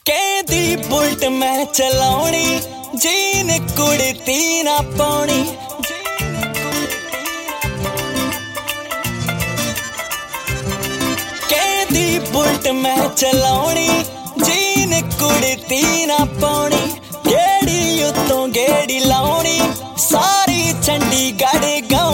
कहदी bullet मैं चलाउणी, gene कुड़ती ना पाउणी। कहदी bullet मैं चलाउणी, जीन कुड़ती ना पाउणी। गेड़ी उत्तों गेड़ी लाउणी, सारी चंडीगढ़ गाउणी।